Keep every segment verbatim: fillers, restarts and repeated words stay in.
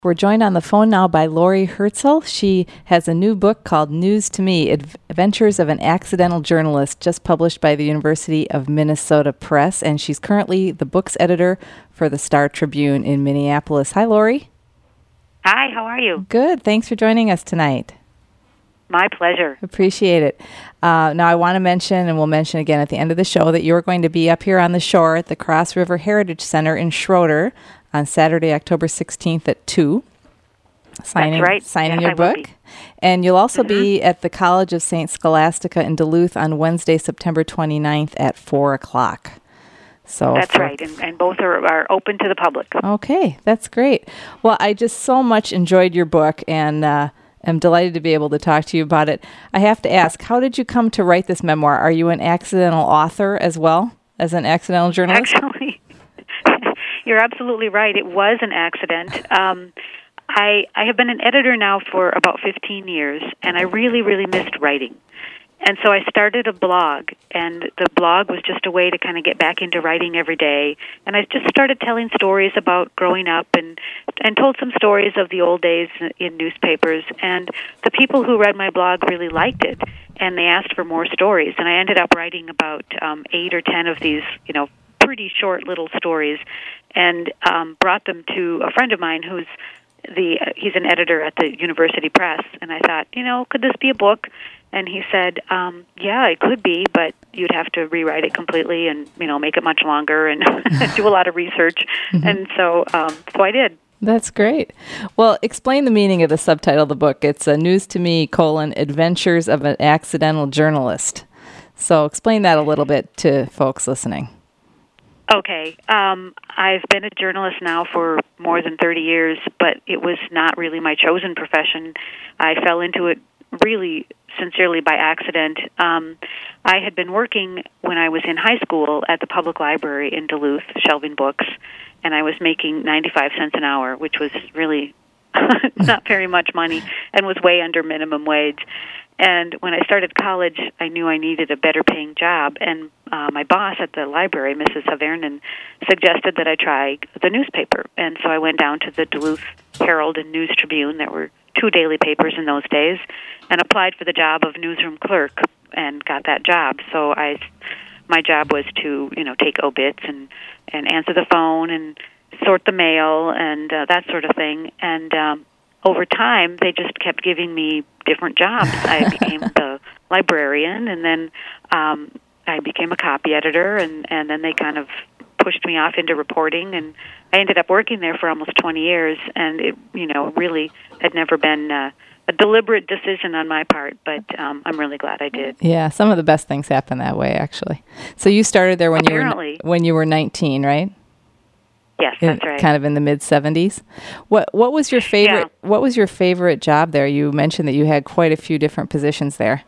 We're joined on the phone now by Lori Herzl. She has a new book called News to Me, Adventures of an Accidental Journalist, just published by the University of Minnesota Press, and she's currently the books editor for the Star Tribune in Minneapolis. Hi, Lori. Hi, how are you? Good. Thanks for joining us tonight. My pleasure. Appreciate it. Uh, now, I want to mention, and we'll mention again at the end of the show, that you're going to be up here on the shore at the Cross River Heritage Center in Schroeder on Saturday, October sixteenth at two. Signing, That's right. Signing yes, your book. And you'll also mm-hmm. be at the College of Saint Scholastica in Duluth on Wednesday, September twenty-ninth at four o'clock. So That's for, right, and, and both are, are open to the public. Okay, that's great. Well, I just so much enjoyed your book, and uh, I'm delighted to be able to talk to you about it. I have to ask, how did you come to write this memoir? Are you an accidental author as well, as an accidental journalist? Actually, you're absolutely right. It was an accident. Um, I, I have been an editor now for about fifteen years, and I really, really missed writing. And so I started a blog, and the blog was just a way to kind of get back into writing every day. And I just started telling stories about growing up and, and told some stories of the old days in newspapers. And the people who read my blog really liked it, and they asked for more stories. And I ended up writing about um, eight or ten of these, you know, pretty short little stories, and um, brought them to a friend of mine who's the uh, he's an editor at the University Press. And I thought, you know, could this be a book? And he said, um, yeah, it could be, but you'd have to rewrite it completely and, you know, make it much longer and do a lot of research. Mm-hmm. And so um, so I did. That's great. Well, explain the meaning of the subtitle of the book. It's a News to Me, colon, Adventures of an Accidental Journalist. So explain that a little bit to folks listening. Okay. Um, I've been a journalist now for more than thirty years, but it was not really my chosen profession. I fell into it really sincerely by accident. Um, I had been working when I was in high school at the public library in Duluth, shelving books, and I was making ninety-five cents an hour, which was really not very much money and was way under minimum wage. And when I started college, I knew I needed a better paying job, and uh, my boss at the library, Missus Havernan, suggested that I try the newspaper. And so I went down to the Duluth Herald and News Tribune. There were two daily papers in those days, and applied for the job of newsroom clerk and got that job. So I, my job was to, you know, take obits and, and answer the phone and sort the mail and uh, that sort of thing. And um, over time, they just kept giving me different jobs. I became the librarian, and then um, I became a copy editor, and, and then they kind of pushed me off into reporting, and I ended up working there for almost twenty years, and it, you know, really had never been uh, a deliberate decision on my part, but um, I'm really glad I did. Yeah, some of the best things happen that way, actually. So you started there when Apparently. you were when you were nineteen, right? Yes, that's right. Kind of in the mid seventies. What what was your favorite? Yeah. What was your favorite job there? You mentioned that you had quite a few different positions there.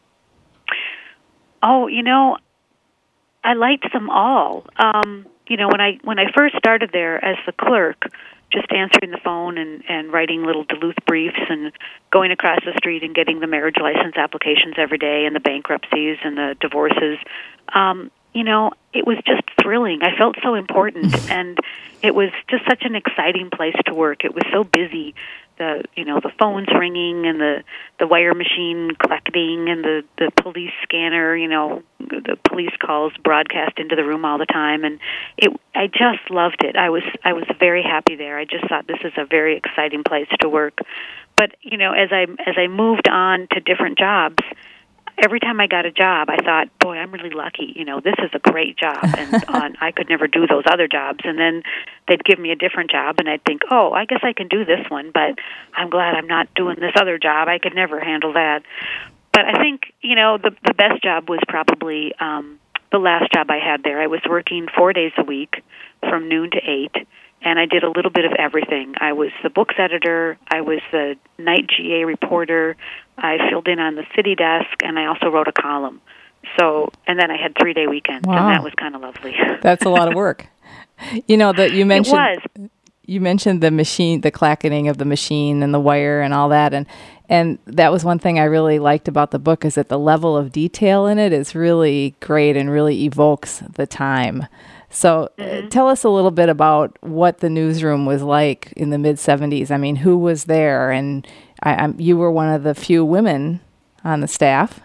Oh, you know, I liked them all. Um, you know, when I when I first started there as the clerk, just answering the phone and, and writing little Duluth briefs and going across the street and getting the marriage license applications every day and the bankruptcies and the divorces, um, you know, it was just thrilling. I felt so important, and it was just such an exciting place to work. It was so busy. The you know the phones ringing and the, the wire machine collecting and the, the police scanner, you know, the police calls broadcast into the room all the time, and it I just loved it. I was I was very happy there. I just thought this is a very exciting place to work. But you know, as I as I moved on to different jobs, every time I got a job, I thought, boy, I'm really lucky. You know, this is a great job, and on, I could never do those other jobs. And then they'd give me a different job, and I'd think, oh, I guess I can do this one, but I'm glad I'm not doing this other job. I could never handle that. But I think, you know, the the best job was probably um, the last job I had there. I was working four days a week from noon to eight, and I did a little bit of everything. I was the books editor, I was the night G A reporter, I filled in on the city desk, and I also wrote a column. So, and then I had three-day weekends, wow. and that was kind of lovely. That's a lot of work. You know, that you mentioned it was. You mentioned the machine, the clacketing of the machine and the wire and all that, and and that was one thing I really liked about the book, is that the level of detail in it is really great and really evokes the time. So Mm-hmm. uh, tell us a little bit about what the newsroom was like in the mid-seventies. I mean, who was there? And I, I'm, you were one of the few women on the staff.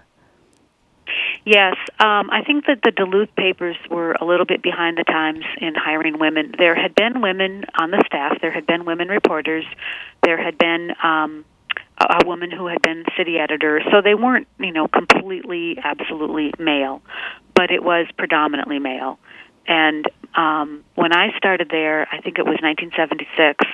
Yes, um, I think that the Duluth papers were a little bit behind the times in hiring women. There had been women on the staff. There had been women reporters. There had been um, a, a woman who had been city editor. So they weren't, you know, completely, absolutely male, but it was predominantly male. And um, when I started there, I think it was nineteen seventy-six,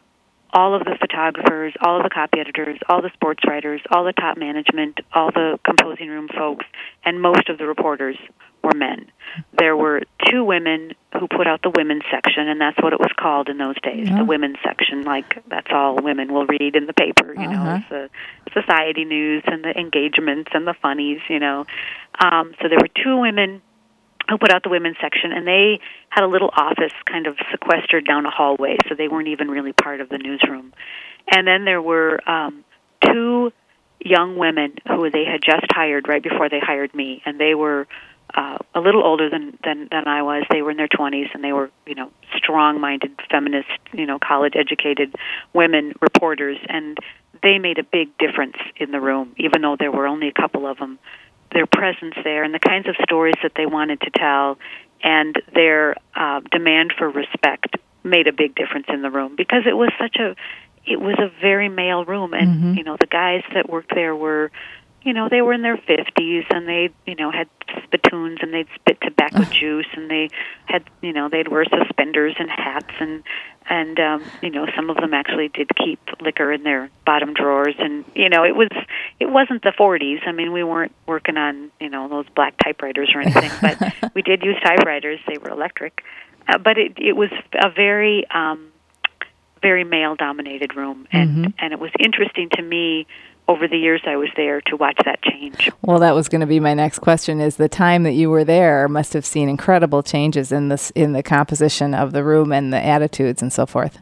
all of the photographers, all of the copy editors, all the sports writers, all the top management, all the composing room folks, and most of the reporters were men. There were two women who put out the women's section, and that's what it was called in those days, Yeah. the women's section. Like, that's all women will read in the paper, you Uh-huh. know, it's the society news and the engagements and the funnies, you know. Um, so there were two women who put out the women's section, and they had a little office kind of sequestered down a hallway, so they weren't even really part of the newsroom. And then there were um, two young women who they had just hired right before they hired me, and they were uh, a little older than, than than I was. They were in their twenties, and they were, you know, strong-minded, feminist, you know, college-educated women reporters, and they made a big difference in the room, even though there were only a couple of them. Their presence there and the kinds of stories that they wanted to tell and their uh, demand for respect made a big difference in the room, because it was such a, it was a very male room. And, Mm-hmm. you know, the guys that worked there were, you know, they were in their fifties, and they, you know, had spittoons, and they'd spit tobacco juice, and they had, you know, they'd wear suspenders and hats, and, and um, you know, some of them actually did keep liquor in their bottom drawers, and, you know, it was, it wasn't the forties. I mean, we weren't working on, you know, those black typewriters or anything, but we did use typewriters. They were electric. Uh, but it, it was a very, um, very male-dominated room, and, Mm-hmm. and it was interesting to me over the years I was there to watch that change. Well, that was going to be my next question, is the time that you were there must have seen incredible changes in this in the composition of the room and the attitudes and so forth.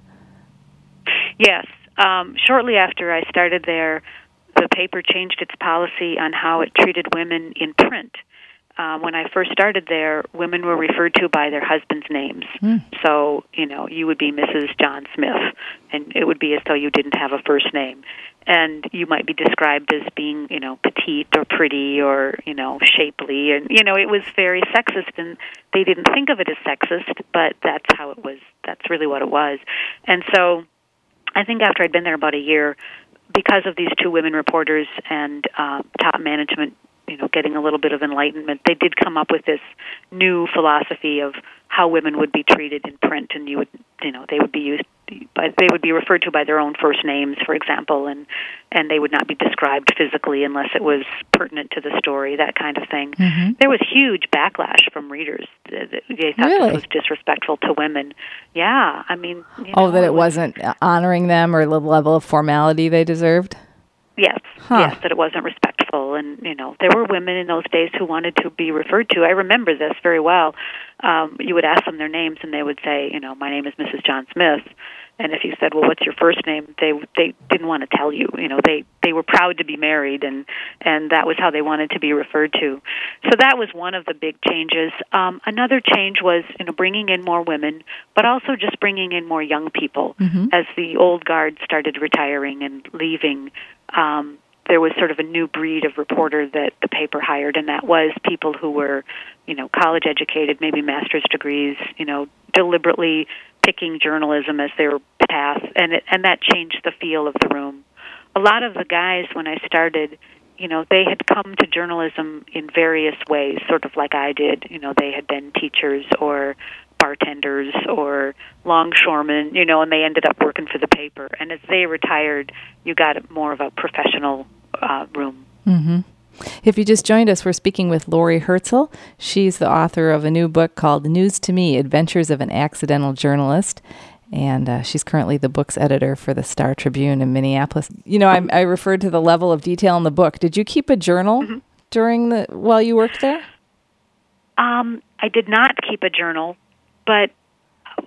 Yes. Um, shortly after I started there, the paper changed its policy on how it treated women in print. Um, when I first started there, women were referred to by their husbands' names. Mm. So, you know, you would be Missus John Smith, and it would be as though you didn't have a first name. And you might be described as being, you know, petite or pretty or, you know, shapely. And, you know, it was very sexist, and they didn't think of it as sexist, but that's how it was. That's really what it was. And so I think after I'd been there about a year, because of these two women reporters and uh, top management, you know, getting a little bit of enlightenment, they did come up with this new philosophy of how women would be treated in print, and you would, you know, they would be used, by, they would be referred to by their own first names, for example, and and they would not be described physically unless it was pertinent to the story, that kind of thing. Mm-hmm. There was huge backlash from readers. They thought Really? this was disrespectful to women. Yeah, I mean, you Oh, know, that it was, wasn't honoring them or the level of formality they deserved? Yes, Huh. yes, that it wasn't respectful. And, you know, there were women in those days who wanted to be referred to. I remember this very well. Um, you would ask them their names, and they would say, you know, my name is Missus John Smith. And if you said, well, what's your first name, they they didn't want to tell you. You know, they, they were proud to be married, and, and that was how they wanted to be referred to. So that was one of the big changes. Um, another change was, you know, bringing in more women, but also just bringing in more young people. Mm-hmm. As the old guard started retiring and leaving, um, there was sort of a new breed of reporter that the paper hired, and that was people who were, you know, college educated, maybe master's degrees, you know, deliberately picking journalism as their path, and it, and that changed the feel of the room. A lot of the guys, when I started, you know, they had come to journalism in various ways, sort of like I did. You know, they had been teachers or bartenders or longshoremen, you know, and they ended up working for the paper. And as they retired, you got more of a professional uh, room. Mm-hmm. If you just joined us, we're speaking with Lori Herzl. She's the author of a new book called News to Me, Adventures of an Accidental Journalist. And uh, she's currently the book's editor for the Star Tribune in Minneapolis. You know, I, I referred to the level of detail in the book. Did you keep a journal Mm-hmm. during the while you worked there? Um, I did not keep a journal, but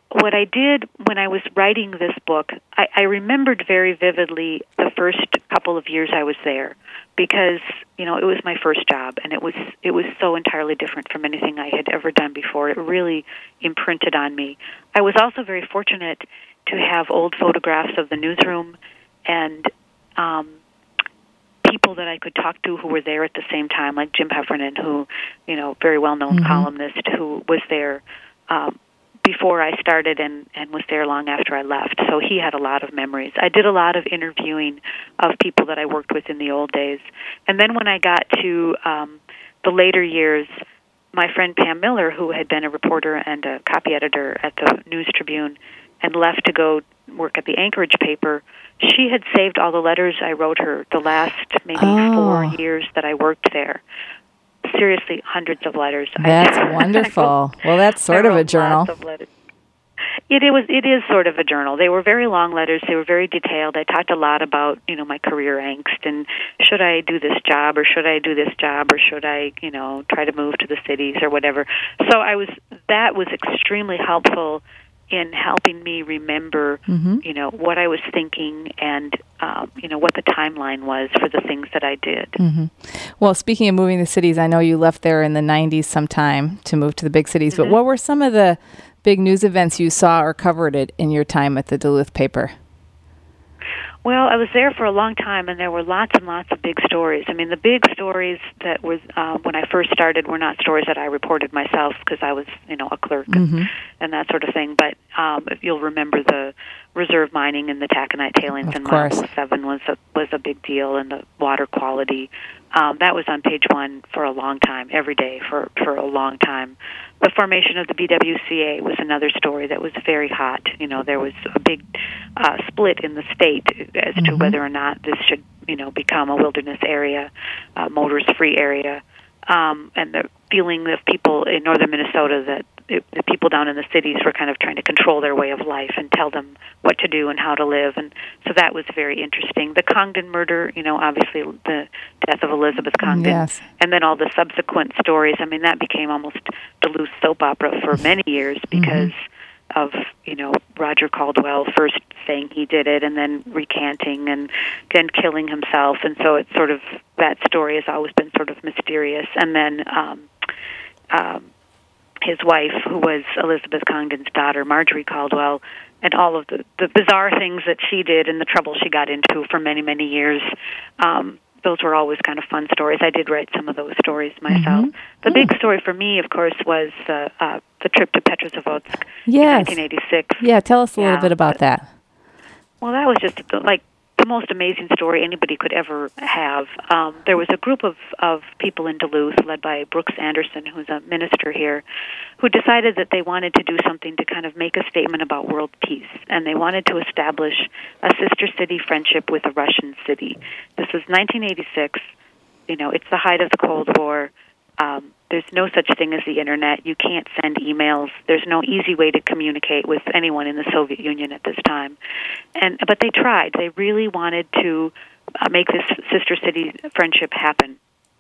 what I did when I was writing this book, I, I remembered very vividly the first couple of years I was there, because you know it was my first job, and it was it was so entirely different from anything I had ever done before. It really imprinted on me. I was also very fortunate to have old photographs of the newsroom and um, people that I could talk to who were there at the same time, like Jim Heffernan, who you know very well known mm-hmm. columnist who was there. Um, before I started and, and was there long after I left. So he had a lot of memories. I did a lot of interviewing of people that I worked with in the old days. And then when I got to um, the later years, my friend Pam Miller, who had been a reporter and a copy editor at the News Tribune and left to go work at the Anchorage paper, she had saved all the letters I wrote her the last maybe oh. four years that I worked there. Seriously, hundreds of letters. That's wonderful. Well, that's sort of a journal. Of it, it was. It is sort of a journal. They were very long letters. They were very detailed. I talked a lot about, you know, my career angst and should I do this job or should I do this job or should I, you know, try to move to the cities or whatever. So I was. That was extremely helpful in helping me remember, mm-hmm. you know, what I was thinking and, um, you know, what the timeline was for the things that I did. Mm-hmm. Well, speaking of moving to cities, I know you left there in the nineties sometime to move to the big cities, mm-hmm. but what were some of the big news events you saw or covered it in your time at the Duluth paper? Well, I was there for a long time, and there were lots and lots of big stories. I mean, the big stories that was uh, when I first started were not stories that I reported myself because I was, you know, a clerk mm-hmm. and, and that sort of thing. But um, if you'll remember, the reserve mining and the taconite tailings in Mile seven was a was a big deal, and the water quality. Um, that was on page one for a long time, every day for, for a long time. The formation of the B W C A was another story that was very hot. You know, there was a big uh, split in the state as mm-hmm. to whether or not this should, you know, become a wilderness area, uh, motorist-free area, um, and the feeling of people in northern Minnesota that it, the people down in the cities were kind of trying to control their way of life and tell them what to do and how to live. And so that was very interesting. The Congdon murder, you know, obviously the death of Elizabeth Congdon, yes. and then all the subsequent stories. I mean, that became almost Duluth soap opera for many years because mm-hmm. of, you know, Roger Caldwell first saying he did it and then recanting and then killing himself. And so it's sort of, that story has always been sort of mysterious. And then um, um, his wife, who was Elizabeth Congdon's daughter, Marjorie Caldwell, and all of the, the bizarre things that she did and the trouble she got into for many, many years. Um, those were always kind of fun stories. I did write some of those stories myself. Mm-hmm. The big story for me, of course, was uh, uh, the trip to Petrozavodsk yes. in nineteen eighty-six. Yeah, tell us a yeah, little bit about but, that. Well, that was just like the most amazing story anybody could ever have. Um, there was a group of, of people in Duluth led by Brooks Anderson, who's a minister here, who decided that they wanted to do something to kind of make a statement about world peace. And they wanted to establish a sister city friendship with a Russian city. This was nineteen eighty-six. You know, it's the height of the Cold War. Um, there's no such thing as the Internet. You can't send emails. There's no easy way to communicate with anyone in the Soviet Union at this time. And but they tried. They really wanted to uh, make this sister city friendship happen.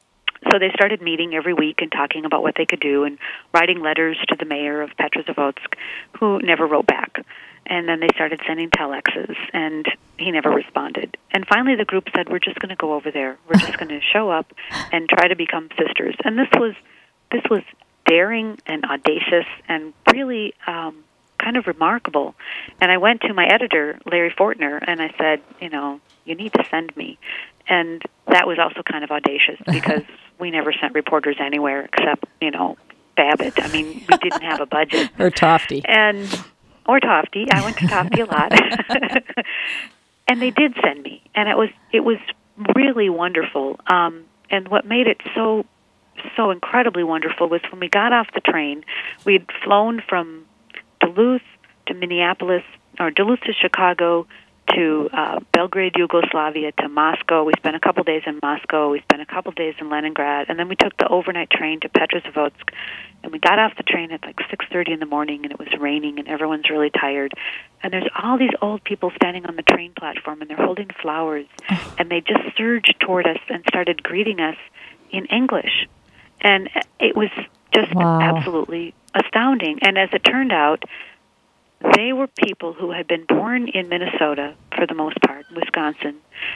So they started meeting every week and talking about what they could do and writing letters to the mayor of Petrozavodsk, who never wrote back. And then they started sending telexes, and he never responded. And finally the group said, we're just going to go over there. We're just going to show up and try to become sisters. And this was this was daring and audacious and really um, kind of remarkable. And I went to my editor, Larry Fortner, and I said, you know, you need to send me. And that was also kind of audacious because we never sent reporters anywhere except, you know, Babbitt. I mean, we didn't have a budget. Or Tofty. And... Or Tofty. I went to Tofty a lot. And they did send me. And it was it was really wonderful. Um, and what made it so so incredibly wonderful was when we got off the train, we had flown from Duluth to Minneapolis, or Duluth to Chicago, to uh, Belgrade, Yugoslavia, to Moscow. We spent a couple days in Moscow. We spent a couple days in Leningrad. And then we took the overnight train to Petrozavodsk. And we got off the train at like six thirty in the morning, and it was raining, and everyone's really tired. And there's all these old people standing on the train platform, and they're holding flowers. And they just surged toward us and started greeting us in English. And it was just wow. absolutely astounding. And as it turned out, they were people who had been born in Minnesota, for the most part, Wisconsin,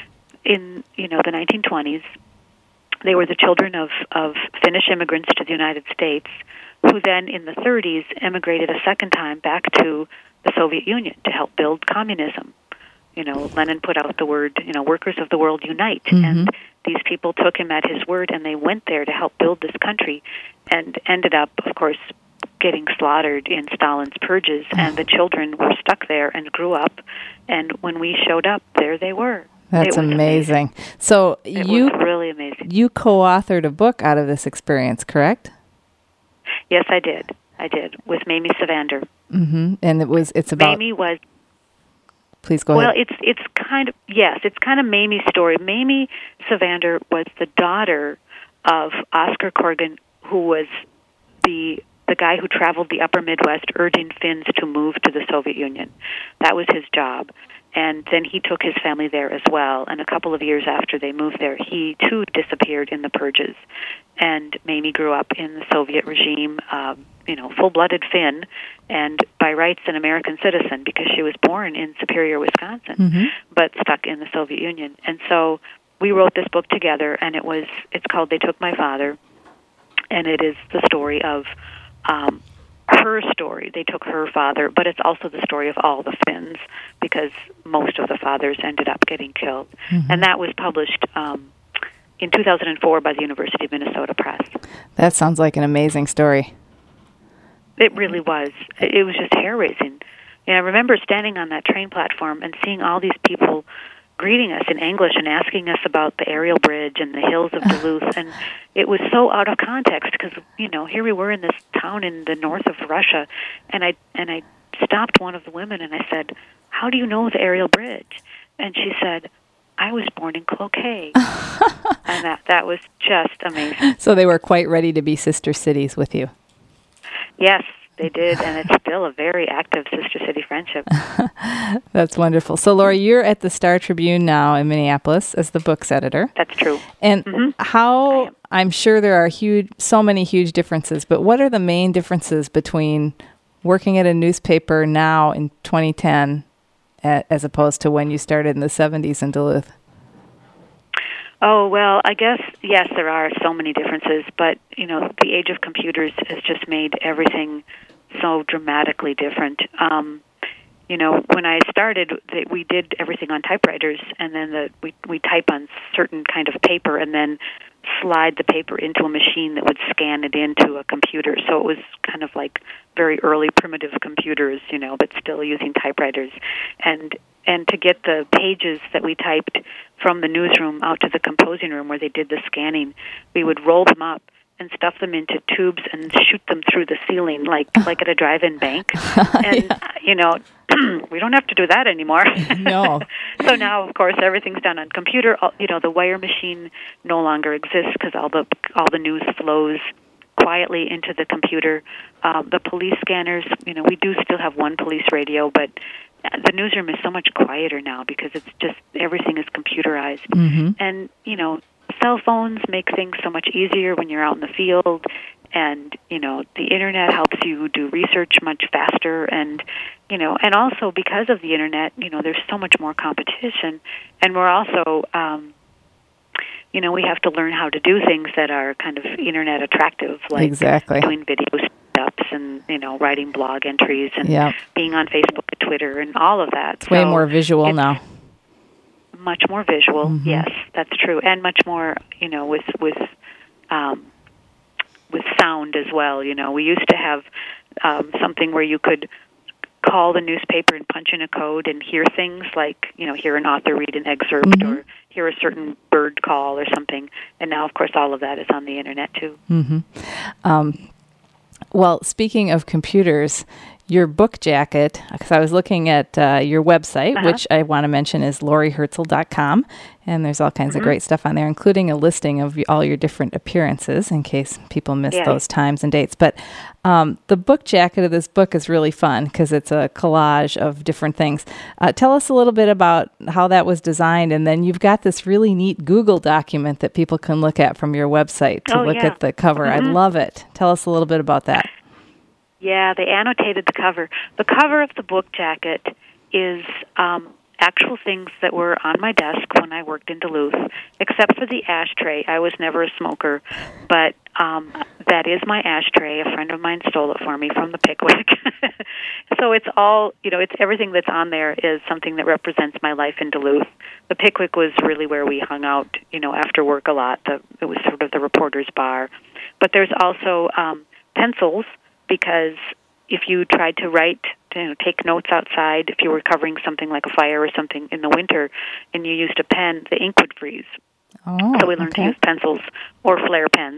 in, you know, the nineteen twenties. They were the children of, of Finnish immigrants to the United States, who then in the thirties emigrated a second time back to the Soviet Union to help build communism. You know, Lenin put out the word, you know, workers of the world unite. Mm-hmm. And these people took him at his word, and they went there to help build this country and ended up, of course, getting slaughtered in Stalin's purges. Oh. And the children were stuck there and grew up. And when we showed up, there they were. That's amazing. amazing. So it you was really amazing. You co-authored a book out of this experience, correct? Yes, I did. I did, with Mamie Savander. Mm-hmm. And it was, it's about... Mamie was... Please go well, ahead. Well, it's it's kind of, yes, it's kind of Mamie's story. Mamie Savander was the daughter of Oscar Corrigan, who was the the guy who traveled the upper Midwest urging Finns to move to the Soviet Union. That was his job. And then he took his family there as well. And a couple of years after they moved there, he too disappeared in the purges. And Mamie grew up in the Soviet regime, um, you know, full-blooded Finn, and by rights an American citizen because she was born in Superior, Wisconsin, mm-hmm. but stuck in the Soviet Union. And so we wrote this book together, and it was it's called They Took My Father, and it is the story of um, her story. They took her father, but it's also the story of all the Finns because most of the fathers ended up getting killed. Mm-hmm. And that was published um, in two thousand four by the University of Minnesota Press. That sounds like an amazing story. It really was. It was just hair-raising. And I remember standing on that train platform and seeing all these people greeting us in English and asking us about the Ariel Bridge and the hills of Duluth. And it was so out of context because, you know, here we were in this town in the north of Russia. And I and I stopped one of the women and I said, "How do you know the Ariel Bridge?" And she said, "I was born in Cloquet." And that, that was just amazing. So they were quite ready to be sister cities with you. Yes, they did, and it's still a very active sister city friendship. That's wonderful. So, Lori, you're at the Star Tribune now in Minneapolis as the books editor. That's true. And mm-hmm. how, I'm sure there are huge, so many huge differences, but what are the main differences between working at a newspaper now in twenty ten as opposed to when you started in the seventies in Duluth? Oh, well, I guess, yes, there are so many differences, but, you know, the age of computers has just made everything so dramatically different. Um, you know, when I started, the, we did everything on typewriters, and then the, we, we type on certain kind of paper and then slide the paper into a machine that would scan it into a computer. So it was kind of like very early primitive computers, you know, but still using typewriters. And and to get the pages that we typed from the newsroom out to the composing room where they did the scanning, we would roll them up and stuff them into tubes and shoot them through the ceiling like like at a drive-in bank. And, yeah. you know, we don't have to do that anymore. No. So now, of course, everything's done on computer. You know, the wire machine no longer exists because all the all the news flows quietly into the computer. Um, the police scanners, you know, we do still have one police radio, but the newsroom is so much quieter now because it's just everything is computerized. Mm-hmm. And, you know, cell phones make things so much easier when you're out in the field, and, you know, the Internet helps you do research much faster, and, you know, and also because of the Internet, you know, there's so much more competition, and we're also, um, you know, we have to learn how to do things that are kind of Internet attractive, like exactly. doing video ups and, you know, writing blog entries and yep. being on Facebook and Twitter and all of that. It's so way more visual now. Much more visual, mm-hmm. yes, that's true, and much more, you know, with with um, with sound as well. You know, we used to have um, something where you could call the newspaper and punch in a code and hear things like, you know, hear an author read an excerpt mm-hmm. or hear a certain bird call or something. And now, of course, all of that is on the Internet too. Mm-hmm. Um, well, speaking of computers, your book jacket, because I was looking at uh, your website, uh-huh. which I want to mention is lori hertzel dot com, and there's all kinds mm-hmm. of great stuff on there, including a listing of all your different appearances in case people miss yes. those times and dates. But um, the book jacket of this book is really fun because it's a collage of different things. Uh, tell us a little bit about how that was designed, and then you've got this really neat Google document that people can look at from your website to oh, look yeah. at the cover. Mm-hmm. I love it. Tell us a little bit about that. Yeah, they annotated the cover. The cover of the book jacket is um, actual things that were on my desk when I worked in Duluth, except for the ashtray. I was never a smoker, but um, that is my ashtray. A friend of mine stole it for me from the Pickwick. So it's all, you know, it's everything that's on there is something that represents my life in Duluth. The Pickwick was really where we hung out, you know, after work a lot. The, it was sort of the reporter's bar. But there's also um, pencils, because if you tried to write, you know, take notes outside, if you were covering something like a fire or something in the winter, and you used a pen, the ink would freeze. Oh, so we learned okay. to use pencils or flare pens.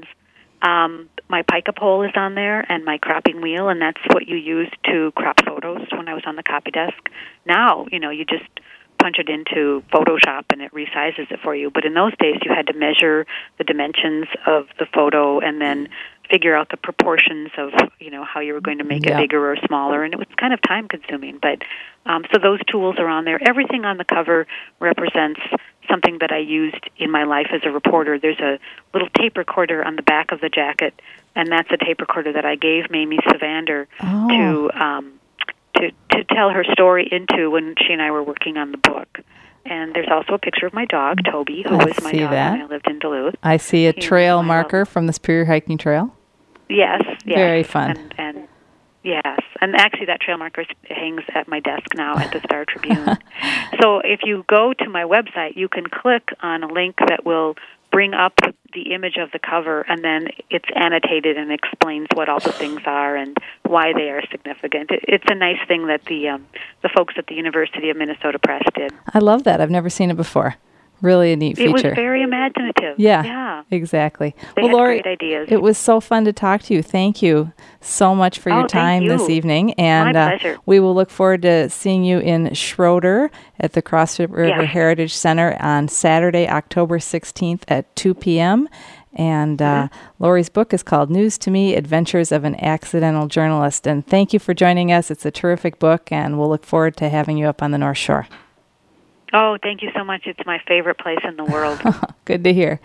Um, my pica pole is on there, and my cropping wheel, and that's what you used to crop photos when I was on the copy desk. Now, you know, you just punch it into Photoshop and it resizes it for you. But in those days, you had to measure the dimensions of the photo and then figure out the proportions of, you know, how you were going to make Yeah. it bigger or smaller, and it was kind of time-consuming. But um, so those tools are on there. Everything on the cover represents something that I used in my life as a reporter. There's a little tape recorder on the back of the jacket, and that's a tape recorder that I gave Mamie Savander Oh. to um, to to tell her story into when she and I were working on the book. And there's also a picture of my dog, Toby, who I was my see dog that. when I lived in Duluth. I see a He was trail my marker love. from the Superior Hiking Trail. Yes, yes. Very fun. And, and yes, and actually that trail marker hangs at my desk now at the Star Tribune. So if you go to my website, you can click on a link that will bring up the image of the cover, and then it's annotated and explains what all the things are and why they are significant. It, it's a nice thing that the um, the folks at the University of Minnesota Press did. I love that. I've never seen it before. Really a neat It was feature. very imaginative. Yeah, Yeah. exactly. They well, had Lori, great ideas. it was so fun to talk to you. Thank you so much for Oh, your thank time this you. evening. And My uh, pleasure. we will look forward to seeing you in Schroeder at the Cross River Yeah. Heritage Center on Saturday, October sixteenth at two p.m. And uh, Mm-hmm. Lori's book is called News to Me, Adventures of an Accidental Journalist. And thank you for joining us. It's a terrific book, and we'll look forward to having you up on the North Shore. Oh, thank you so much. It's my favorite place in the world. Good to hear.